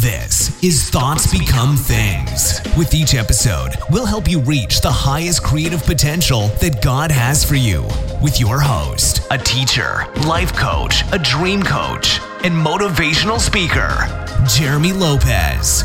This is Thoughts Become Things. With each episode, we'll help you reach the highest creative potential that God has for you. With your host, a teacher, life coach, a dream coach, and motivational speaker, Jeremy Lopez.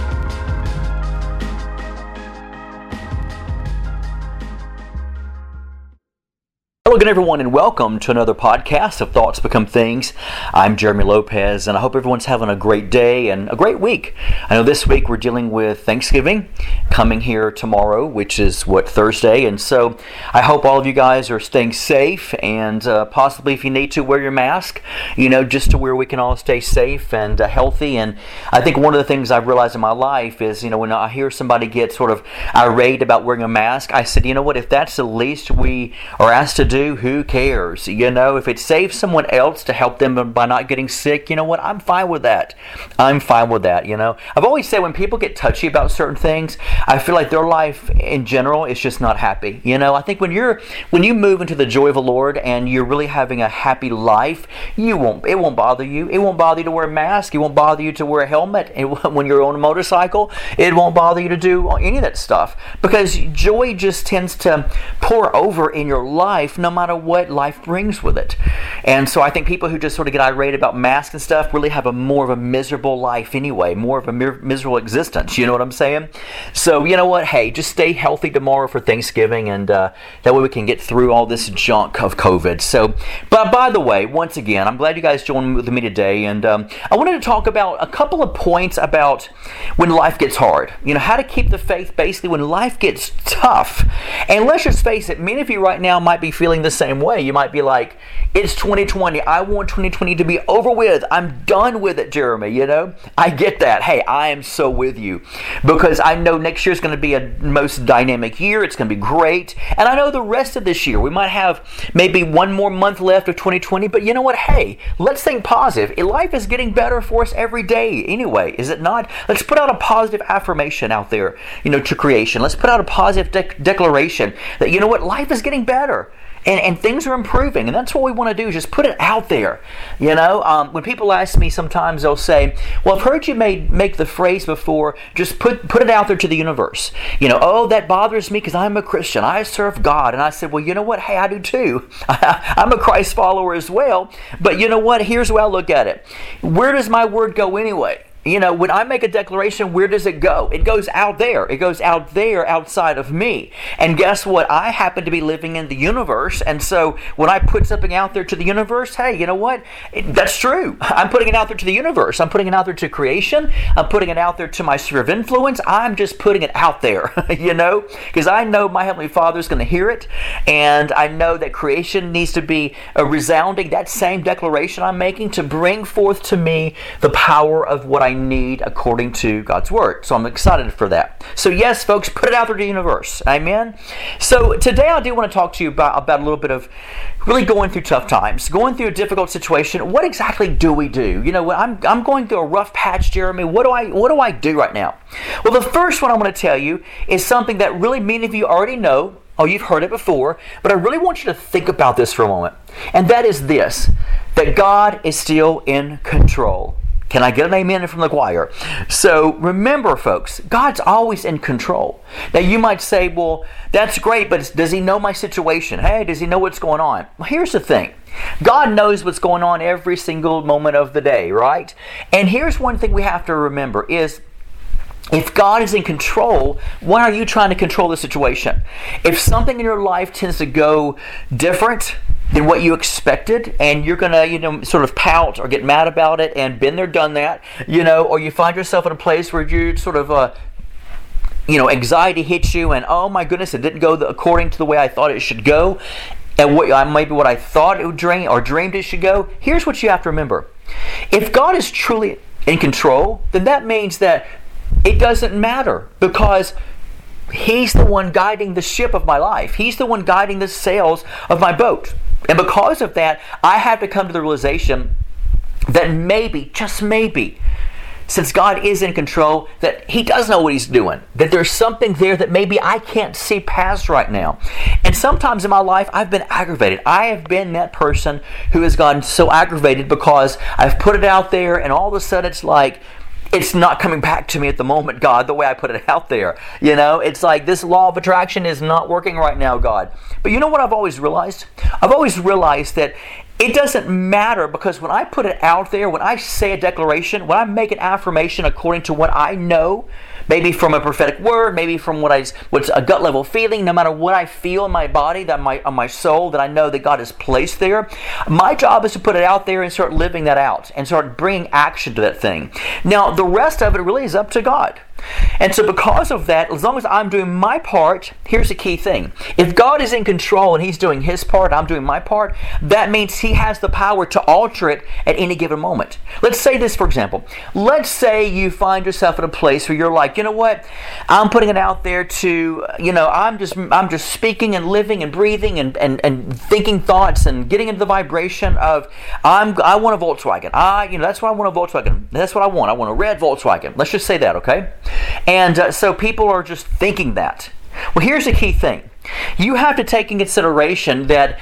Hello again, everyone, and welcome to another podcast of Thoughts Become Things. I'm Jeremy Lopez, and I hope everyone's having a great day and a great week. I know this week we're dealing with Thanksgiving coming here tomorrow, which is Thursday, and so I hope all of you guys are staying safe and possibly, if you need to, wear your mask, just to where we can all stay safe and healthy. And I think one of the things I've realized in my life is, when I hear somebody get sort of irate about wearing a mask, I said, if that's the least we are asked to do, who cares? If it saves someone else to help them by not getting sick, I'm fine with that. I've always said when people get touchy about certain things, I feel like their life in general is just not happy. I think when you move into the joy of the Lord and you're really having a happy life, it won't bother you. It won't bother you to wear a mask. It won't bother you to wear a helmet. When you're on a motorcycle, it won't bother you to do any of that stuff, because joy just tends to pour over in your life no matter what life brings with it. And so I think people who just sort of get irate about masks and stuff really have more of a miserable life anyway, more of a miserable existence. You know what I'm saying? So you know what? Hey, just stay healthy tomorrow for Thanksgiving, and that way we can get through all this junk of COVID. So, but by the way, once again, I'm glad you guys joined with me today, and I wanted to talk about a couple of points about when life gets hard. How to keep the faith basically when life gets tough. And let's just face it, many of you right now might be feeling the same way. You might be like, it's 2020. I want 2020 to be over with. I'm done with it, Jeremy. I get that. Hey, I am so with you, because I know next year is going to be a most dynamic year. It's going to be great. And I know the rest of this year, we might have maybe one more month left of 2020. But you know what? Hey, let's think positive. Life is getting better for us every day anyway, is it not? Let's put out a positive affirmation out there, to creation. Let's put out a positive declaration that, life is getting better. And things are improving, and that's what we want to do, is just put it out there. When people ask me, sometimes they'll say, well, I've heard you make the phrase before, just put it out there to the universe. Oh, that bothers me because I'm a Christian. I serve God. And I said, well, you know what? Hey, I do too. I'm a Christ follower as well. But you know what? Here's the way I look at it. Where does my word go anyway? When I make a declaration, where does it go? It goes out there. It goes out there outside of me. And guess what? I happen to be living in the universe. And so when I put something out there to the universe, hey, you know what? That's true. I'm putting it out there to the universe. I'm putting it out there to creation. I'm putting it out there to my sphere of influence. I'm just putting it out there, because I know my Heavenly Father is going to hear it. And I know that creation needs to be resounding that same declaration I'm making to bring forth to me the power of what I need according to God's Word. So I'm excited for that. So yes, folks, put it out there to the universe. Amen? So today I do want to talk to you about a little bit of really going through tough times, going through a difficult situation. What exactly do we do? I'm going through a rough patch, Jeremy. What do I do right now? Well, the first one I'm going to tell you is something that really many of you already know. Oh, you've heard it before, but I really want you to think about this for a moment. And that is this, that God is still in control. Can I get an amen from the choir? So remember, folks, God's always in control. Now you might say, well, that's great, but does He know my situation? Hey, does He know what's going on? Well, here's the thing. God knows what's going on every single moment of the day, right? And here's one thing we have to remember is, if God is in control, why are you trying to control the situation? If something in your life tends to go different than what you expected, and you're going to, sort of pout or get mad about it, and been there, done that, or you find yourself in a place where you sort of, anxiety hits you, and oh my goodness, it didn't go according to the way I thought it should go, and maybe what I thought it would dream or dreamed it should go. Here's what you have to remember. If God is truly in control, then that means that it doesn't matter, because He's the one guiding the ship of my life. He's the one guiding the sails of my boat. And because of that, I have to come to the realization that maybe, just maybe, since God is in control, that He does know what He's doing. That there's something there that maybe I can't see past right now. And sometimes in my life, I've been aggravated. I have been that person who has gotten so aggravated because I've put it out there, and all of a sudden it's like, it's not coming back to me at the moment, God, the way I put it out there. It's like this law of attraction is not working right now, God. But you know what I've always realized? I've always realized that it doesn't matter, because when I put it out there, when I say a declaration, when I make an affirmation according to what I know, maybe from a prophetic word, maybe from what's a gut level feeling, no matter what I feel in my body, on my soul, that I know that God has placed there, my job is to put it out there and start living that out and start bringing action to that thing. Now, the rest of it really is up to God. And so because of that, as long as I'm doing my part, here's the key thing. If God is in control and He's doing His part, I'm doing my part, that means He has the power to alter it at any given moment. Let's say this, for example. Let's say you find yourself in a place where you're like, you know what? I'm putting it out there to, I'm just speaking and living and breathing and thinking thoughts and getting into the vibration of, I want a Volkswagen. That's why I want a Volkswagen. That's what I want. I want a red Volkswagen. Let's just say that, okay? And so people are just thinking that. Well, here's the key thing. You have to take in consideration that,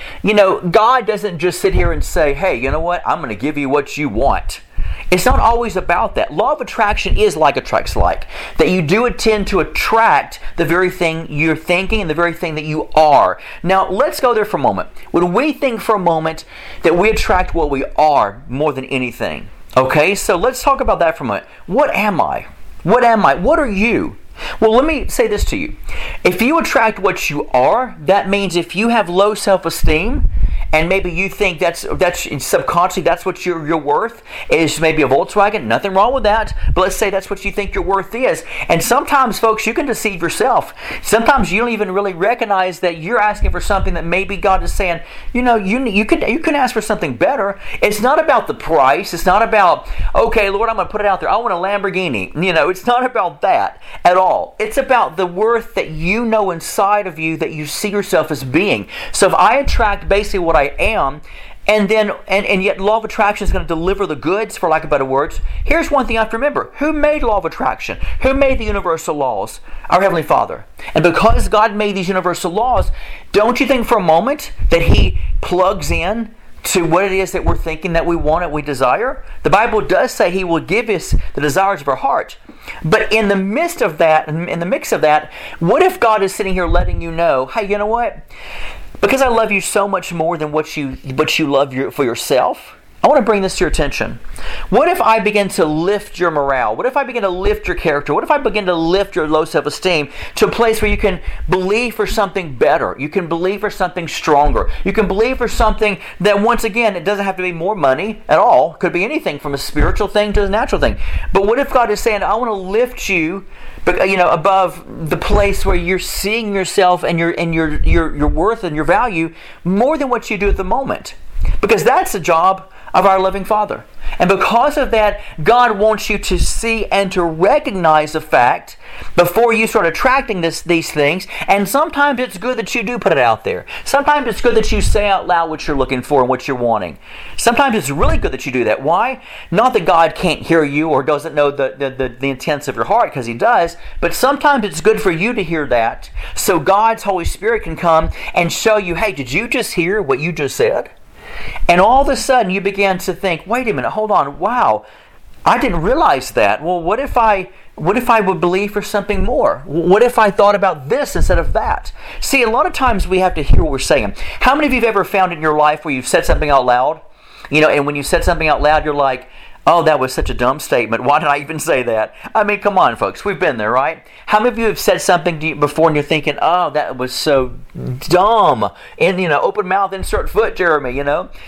God doesn't just sit here and say, hey, you know what? I'm going to give you what you want. It's not always about that. Law of attraction is like attracts like. That you do tend to attract the very thing you're thinking and the very thing that you are. Now, let's go there for a moment. When we think for a moment that we attract what we are more than anything. Okay, so let's talk about that for a moment. What am I? What am I? What are you? Well, let me say this to you. If you attract what you are, that means if you have low self-esteem, and maybe you think that's subconsciously that's what your worth is, maybe a Volkswagen, nothing wrong with that, but let's say that's what you think your worth is. And sometimes, folks, you can deceive yourself. Sometimes you don't even really recognize that you're asking for something that maybe God is saying, you can ask for something better. It's not about the price. It's not about, okay, Lord, I'm going to put it out there. I want a Lamborghini. It's not about that at all. It's about the worth that you know inside of you that you see yourself as being. So if I attract basically what I am, and yet law of attraction is going to deliver the goods, for lack of better words. Here's one thing I have to remember. Who made law of attraction? Who made the universal laws? Our Heavenly Father. And because God made these universal laws, don't you think for a moment that He plugs in to what it is that we're thinking that we want and we desire? The Bible does say He will give us the desires of our heart. But in the midst of that, in the mix of that, what if God is sitting here letting you know, hey, you know what? Because I love you so much more than what you love for yourself, I want to bring this to your attention. What if I begin to lift your morale? What if I begin to lift your character? What if I begin to lift your low self-esteem to a place where you can believe for something better? You can believe for something stronger. You can believe for something that, once again, it doesn't have to be more money at all. It could be anything from a spiritual thing to a natural thing. But what if God is saying, I want to lift you above the place where you're seeing yourself and your worth and your value more than what you do at the moment? Because that's the job of our loving Father. And because of that, God wants you to see and to recognize the fact before you start attracting these things. And sometimes it's good that you do put it out there. Sometimes it's good that you say out loud what you're looking for and what you're wanting. Sometimes it's really good that you do that. Why? Not that God can't hear you or doesn't know the intents of your heart, because He does. But sometimes it's good for you to hear that, so God's Holy Spirit can come and show you, hey, did you just hear what you just said? And all of a sudden you begin to think, wait a minute, hold on, wow, I didn't realize that. Well, what if I would believe for something more? What if I thought about this instead of that? See, a lot of times we have to hear what we're saying. How many of you have ever found in your life where you've said something out loud? And when you said something out loud, you're like, oh, that was such a dumb statement. Why did I even say that? I mean, come on, folks. We've been there, right? How many of you have said something to you before and you're thinking, oh, that was so dumb? And, open mouth, insert foot, Jeremy,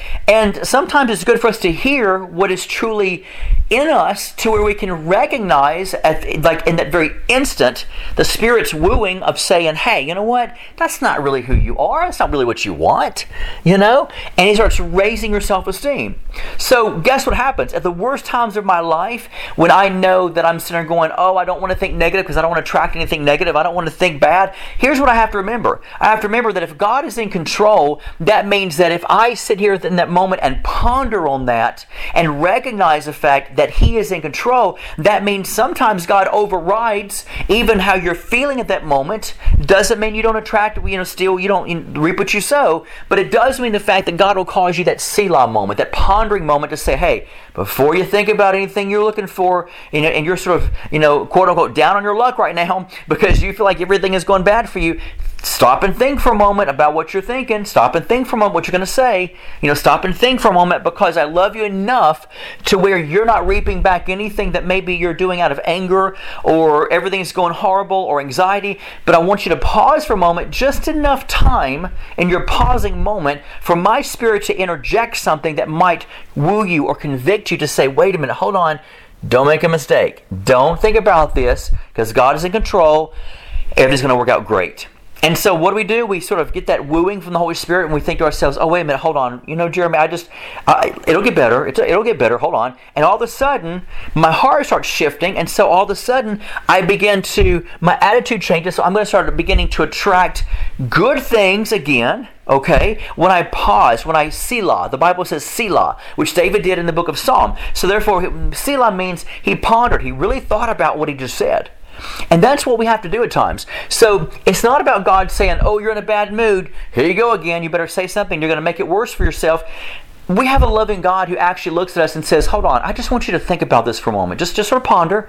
And sometimes it's good for us to hear what is truly in us to where we can recognize, in that very instant, the Spirit's wooing of saying, hey, you know what? That's not really who you are. That's not really what you want, And He starts raising your self-esteem. So guess what happens? At the worst times of my life, when I know that I'm sitting there going, oh, I don't want to think negative because I don't want to attract anything negative. I don't want to think bad. Here's what I have to remember. I have to remember that if God is in control, that means that if I sit here in that moment and ponder on that and recognize the fact that He is in control, that means sometimes God overrides even how you're feeling at that moment. Doesn't mean you don't attract, still you don't reap what you sow, but it does mean the fact that God will cause you that Selah moment, that pondering moment to say, hey, before or you think about anything you're looking for, and you're sort of, quote unquote, down on your luck right now because you feel like everything is going bad for you, stop and think for a moment about what you're thinking. Stop and think for a moment what you're going to say. Stop and think for a moment, because I love you enough to where you're not reaping back anything that maybe you're doing out of anger or everything's going horrible or anxiety. But I want you to pause for a moment, just enough time in your pausing moment for my Spirit to interject something that might woo you or convict you to say, wait a minute, hold on, don't make a mistake. Don't think about this, because God is in control. Everything's going to work out great. And so what do? We sort of get that wooing from the Holy Spirit, and we think to ourselves, oh, wait a minute, hold on. Jeremy, it'll get better. It'll get better. Hold on. And all of a sudden, my heart starts shifting. And so all of a sudden, my attitude changes. So I'm going to start beginning to attract good things again. Okay? When I pause, when I Selah, the Bible says Selah, which David did in the book of Psalm. So therefore, Selah means he pondered. He really thought about what he just said. And that's what we have to do at times. So it's not about God saying, oh, you're in a bad mood. Here you go again. You better say something. You're going to make it worse for yourself. We have a loving God who actually looks at us and says, hold on, I just want you to think about this for a moment. Just sort of ponder.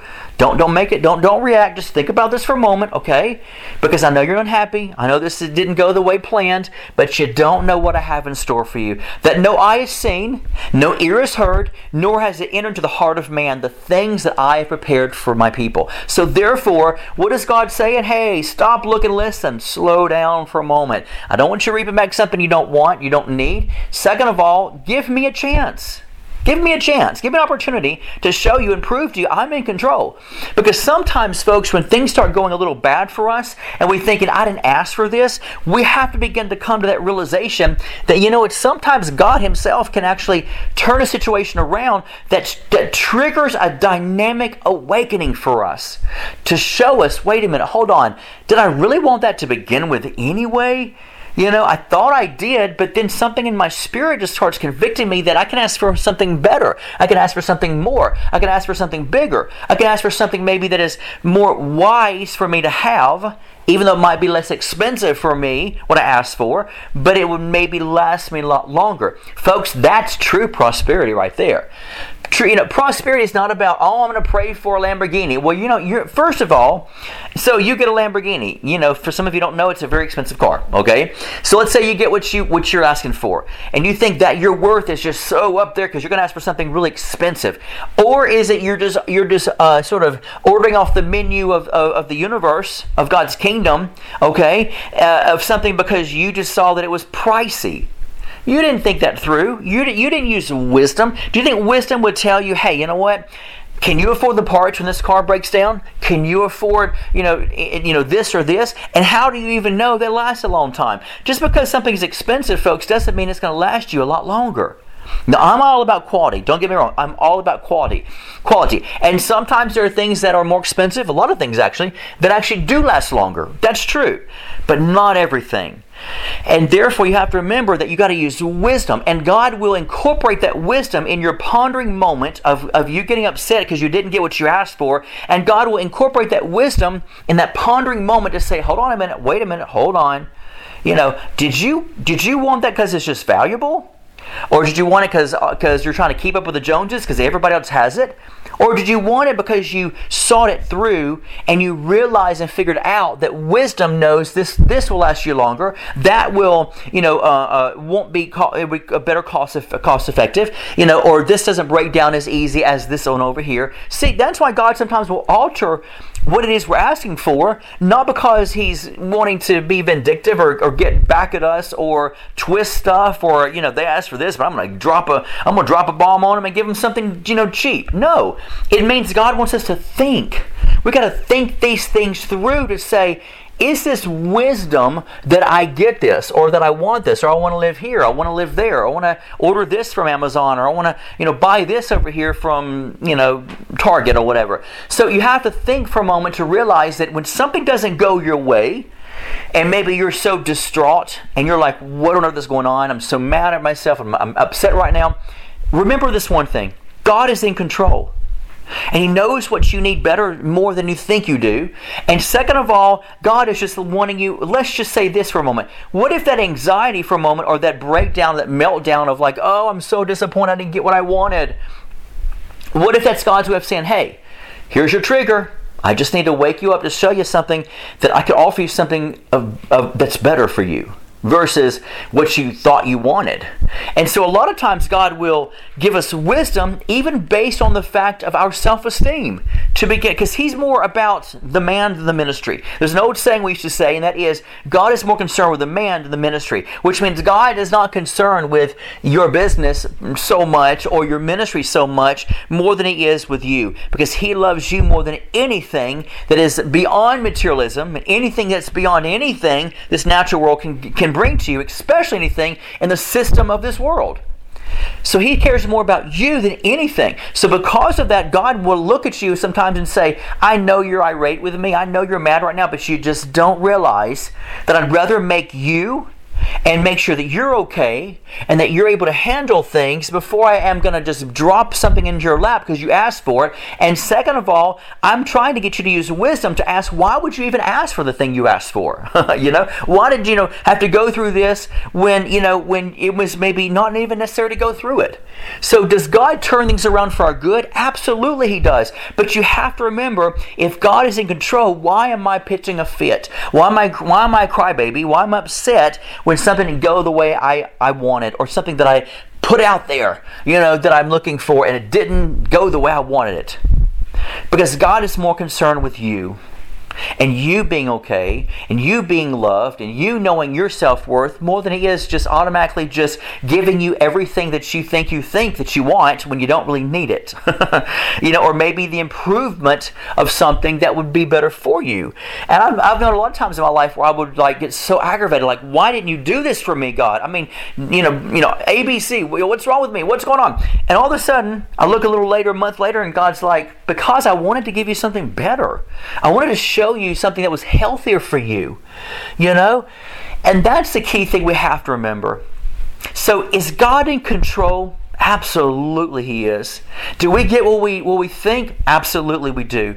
Don't react. Just think about this for a moment, okay? Because I know you're unhappy. I know this didn't go the way planned, but you don't know what I have in store for you. That no eye has seen, no ear has heard, nor has it entered into the heart of man the things that I have prepared for my people. So therefore, what is God saying? Hey, stop, look, and listen. Slow down for a moment. I don't want you reaping back something you don't want, you don't need. Second of all, give me a chance. Give me a chance. Give me an opportunity to show you and prove to you I'm in control. Because sometimes, folks, when things start going a little bad for us and we're thinking, I didn't ask for this, we have to begin to come to that realization that, it's sometimes God Himself can actually turn a situation around that triggers a dynamic awakening for us to show us, wait a minute, hold on, did I really want that to begin with anyway? I thought I did, but then something in my spirit just starts convicting me that I can ask for something better. I can ask for something more. I can ask for something bigger. I can ask for something maybe that is more wise for me to have, even though it might be less expensive for me, what I asked for, but it would maybe last me a lot longer. Folks, that's true prosperity right there. Prosperity is not about, I'm going to pray for a Lamborghini. Well, first of all, so you get a Lamborghini. For some of you don't know, it's a very expensive car. Okay, so let's say you get what you're asking for, and you think that your worth is just so up there because you're going to ask for something really expensive, or is it you're just sort of ordering off the menu of the universe of God's kingdom, okay, of something because you just saw that it was pricey. You didn't think that through. You didn't use wisdom. Do you think wisdom would tell you, hey, you know what? Can you afford the parts when this car breaks down? Can you afford, this or this? And how do you even know they last a long time? Just because something's expensive, folks, doesn't mean it's going to last you a lot longer. Now, I'm all about quality. Don't get me wrong. I'm all about quality. And sometimes there are things that are more expensive, a lot of things actually, that actually do last longer. That's true. But not everything. And therefore, you have to remember that you got to use wisdom. And God will incorporate that wisdom in your pondering moment of you getting upset because you didn't get what you asked for. And God will incorporate that wisdom in that pondering moment to say, hold on a minute, wait a minute, hold on. Did you want that because it's just valuable? Or did you want it because you're trying to keep up with the Joneses because everybody else has it? Or did you want it because you sought it through and you realized and figured out that wisdom knows this will last you longer, that will won't be a better cost effective, or this doesn't break down as easy as this one over here. See, that's why God sometimes will alter what it is we're asking for, not because He's wanting to be vindictive or get back at us or twist stuff, or they asked for this, but I'm gonna drop a bomb on them and give them something cheap. No, it means God wants us to think. We got to think these things through to say, is this wisdom that I get this, or that I want this, or I want to live here, I want to live there, or I want to order this from Amazon, or I want to buy this over here from Target or whatever. So you have to think for a moment to realize that when something doesn't go your way, and maybe you're so distraught and you're like, what on earth is going on? I'm so mad at myself, I'm upset right now. Remember this one thing: God is in control. And He knows what you need better, more than you think you do. And second of all, God is just wanting you, let's just say this for a moment. What if that anxiety for a moment, or that breakdown, that meltdown of like, oh, I'm so disappointed I didn't get what I wanted. What if that's God's way of saying, hey, here's your trigger. I just need to wake you up to show you something that I could offer you something that's better for you versus what you thought you wanted. And so a lot of times God will give us wisdom even based on the fact of our self-esteem to begin, because He's more about the man than the ministry. There's an old saying we used to say, and that is, God is more concerned with the man than the ministry, which means God is not concerned with your business so much or your ministry so much more than He is with you, because He loves you more than anything that is beyond materialism and anything that's beyond anything this natural world can bring to you, especially anything in the system of this world. So He cares more about you than anything. So because of that, God will look at you sometimes and say, I know you're irate with me, I know you're mad right now, but you just don't realize that I'd rather make you and make sure that you're okay and that you're able to handle things before I am going to just drop something into your lap because you asked for it. And second of all, I'm trying to get you to use wisdom to ask, why would you even ask for the thing you asked for? Why did you have to go through this when it was maybe not even necessary to go through it? So does God turn things around for our good? Absolutely He does. But you have to remember, if God is in control, why am I pitching a fit? Why am I a crybaby? Why am I upset when something didn't go the way I wanted, or something that I put out there, that I'm looking for, and it didn't go the way I wanted it? Because God is more concerned with you and you being okay and you being loved and you knowing your self-worth more than He is just automatically just giving you everything that you think that you want when you don't really need it. Or maybe the improvement of something that would be better for you. And I've known a lot of times in my life where I would get so aggravated, why didn't you do this for me, God? I mean, ABC, what's wrong with me? What's going on? And all of a sudden, I look a month later, and God's like, because I wanted to give you something better. I wanted to show you something that was healthier for you, And that's the key thing we have to remember. So is God in control? Absolutely He is. Do we get what we think? Absolutely we do.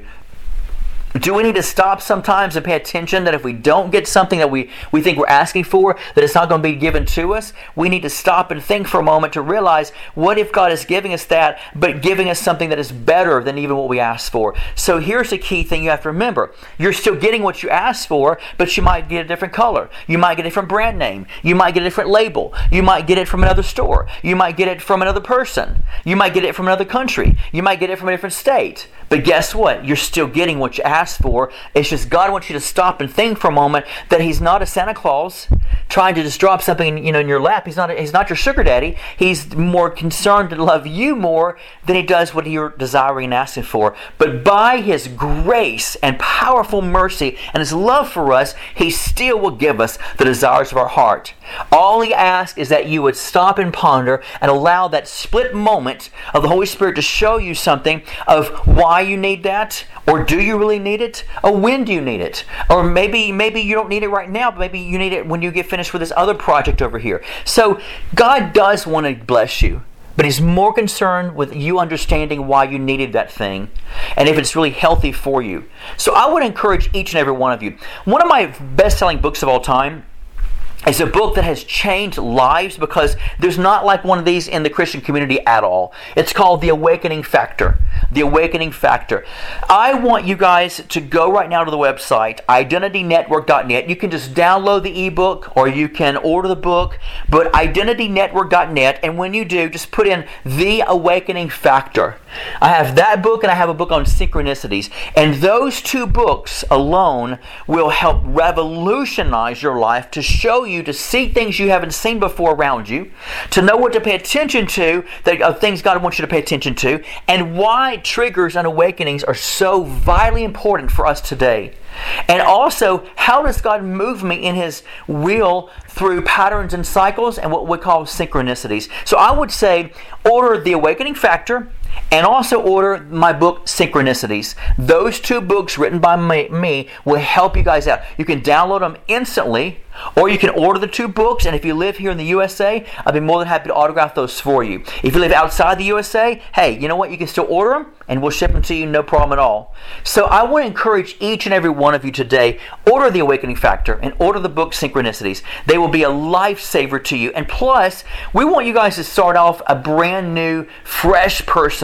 Do we need to stop sometimes and pay attention that if we don't get something that we think we're asking for, that it's not going to be given to us? We need to stop and think for a moment to realize, what if God is giving us that, but giving us something that is better than even what we asked for? So here's the key thing you have to remember. You're still getting what you asked for, but you might get a different color. You might get a different brand name. You might get a different label. You might get it from another store. You might get it from another person. You might get it from another country. You might get it from a different state. But guess what? You're still getting what you asked for. It's just God wants you to stop and think for a moment that He's not a Santa Claus trying to just drop something in your lap. He's not your sugar daddy. He's more concerned to love you more than He does what you're desiring and asking for. But by His grace and powerful mercy and His love for us, He still will give us the desires of our heart. All He asks is that you would stop and ponder and allow that split moment of the Holy Spirit to show you something of why you need that, or do you really need it, or when do you need it, or maybe you don't need it right now, but maybe you need it when you get finished with this other project over here. So God does want to bless you, but He's more concerned with you understanding why you needed that thing and if it's really healthy for you. So I would encourage each and every one of you. One of my best-selling books of all time is a book that has changed lives, because there's not like one of these in the Christian community at all. It's called The Awakening Factor. The Awakening Factor. I want you guys to go right now to the website, IdentityNetwork.net. You can just download the ebook or you can order the book, but IdentityNetwork.net, and when you do, just put in The Awakening Factor. I have that book and I have a book on synchronicities, and those two books alone will help revolutionize your life, to show you to see things you haven't seen before around you, to know what to pay attention to, things God wants you to pay attention to, and why triggers and awakenings are so vitally important for us today. And also, how does God move me in His will through patterns and cycles and what we call synchronicities? So I would say order The Awakening Factor and also order my book, Synchronicities. Those two books written by me will help you guys out. You can download them instantly, or you can order the two books, and if you live here in the USA, I'd be more than happy to autograph those for you. If you live outside the USA, hey, you know what? You can still order them, and we'll ship them to you, no problem at all. So I want to encourage each and every one of you today, order The Awakening Factor and order the book, Synchronicities. They will be a lifesaver to you. And plus, we want you guys to start off a brand new, fresh person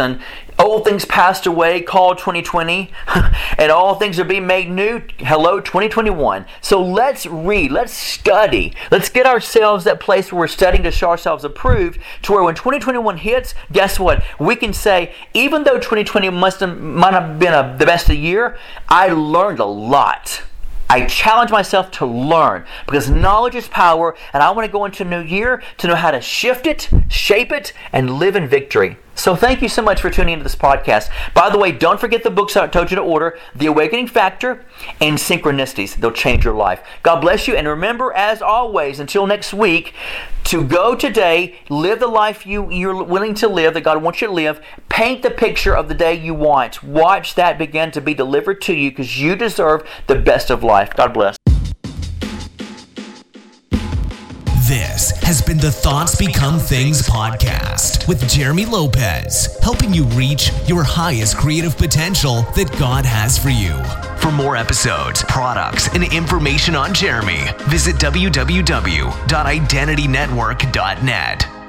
Old things passed away, called 2020, and all things are being made new. Hello, 2021. So let's read, let's study, let's get ourselves that place where we're studying to show ourselves approved, to where when 2021 hits, guess what? We can say, even though 2020 might have been the best of the year, I learned a lot. I challenge myself to learn, because knowledge is power, and I want to go into a new year to know how to shift it, shape it, and live in victory. So thank you so much for tuning into this podcast. By the way, don't forget the books I told you to order, The Awakening Factor and Synchronicities. They'll change your life. God bless you, and remember, as always, until next week, to go today, live the life you're willing to live, that God wants you to live. Paint the picture of the day you want. Watch that begin to be delivered to you, because you deserve the best of life. God bless. This has been the Thoughts Become Things podcast with Jeremy Lopez, helping you reach your highest creative potential that God has for you. For more episodes, products, and information on Jeremy, visit www.identitynetwork.net.